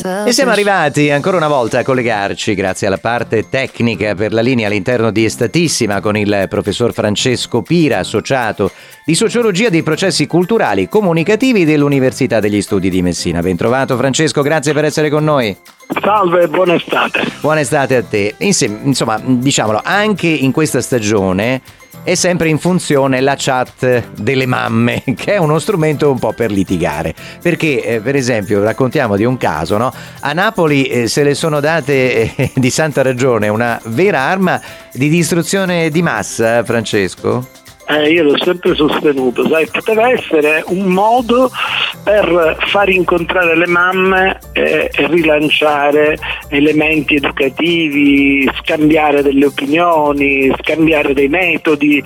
E siamo arrivati ancora una volta a collegarci grazie alla parte tecnica per la linea all'interno di Estatissima con il professor Francesco Pira, associato di sociologia dei processi culturali e comunicativi dell'Università degli Studi di Messina. Ben trovato Francesco, grazie per essere con noi. Salve, buona estate. Buona estate a te. Insomma, diciamolo, anche in questa stagione è sempre in funzione la chat delle mamme, che è uno strumento un po' per litigare, perché per esempio raccontiamo di un caso, no? A Napoli se le sono date di santa ragione una vera arma di distruzione di massa, Francesco? Io l'ho sempre sostenuto, sai, poteva essere un modo per far incontrare le mamme e rilanciare elementi educativi, scambiare delle opinioni, scambiare dei metodi,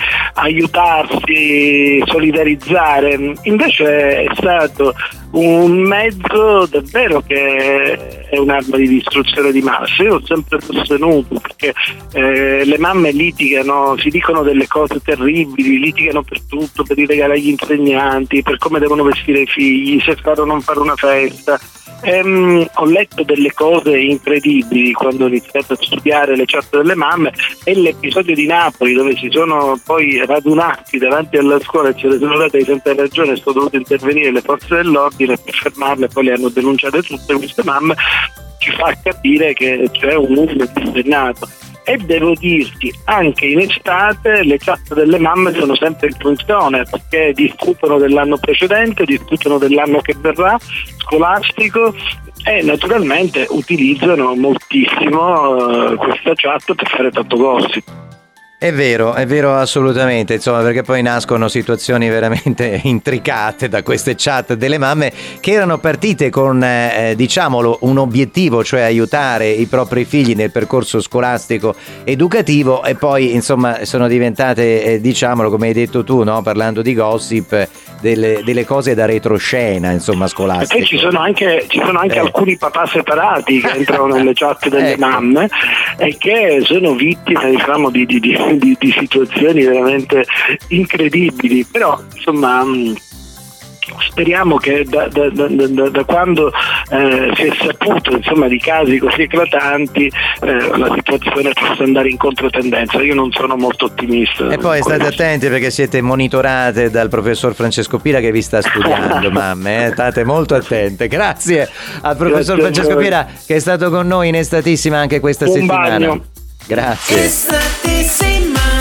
aiutarsi, solidarizzare. Invece è stato un mezzo davvero che è un'arma di distruzione di massa. Io ho sempre sostenuto, perché le mamme litigano, si dicono delle cose terribili, litigano per tutto, per i regali agli insegnanti, per come devono vestire i figli, se fare o non fare una festa. Ho letto delle cose incredibili quando ho iniziato a studiare le chat delle mamme, e l'episodio di Napoli dove si sono poi radunati davanti alla scuola e ce le sono date di santa ragione, sono dovute intervenire le forze dell'ordine per fermarle, poi le hanno denunciate tutte queste mamme, ci fa capire che c'è un uso disegnato. E devo dirti, anche in estate le chat delle mamme sono sempre in funzione, perché discutono dell'anno precedente, discutono dell'anno che verrà scolastico, e naturalmente utilizzano moltissimo questa chat per fare tanto gossip. È vero assolutamente, insomma, perché poi nascono situazioni veramente intricate da queste chat delle mamme che erano partite con, diciamolo, un obiettivo, cioè aiutare i propri figli nel percorso scolastico educativo, e poi insomma sono diventate, diciamolo, come hai detto tu, no? Parlando di gossip, delle cose da retroscena, insomma, scolastiche. E poi ci sono anche alcuni papà separati che entrano nelle chat delle mamme e che sono vittime, diciamo, di situazioni veramente incredibili. Però insomma speriamo che da quando si è saputo, insomma, di casi così eclatanti, la situazione possa andare in controtendenza. Io non sono molto ottimista. E poi state attenti, perché siete monitorate dal professor Francesco Pira che vi sta studiando, mamme, state molto attente. Grazie al professor Francesco Pira che è stato con noi in Estatissima anche questa settimana. Bagno. Grazie. Estatissima.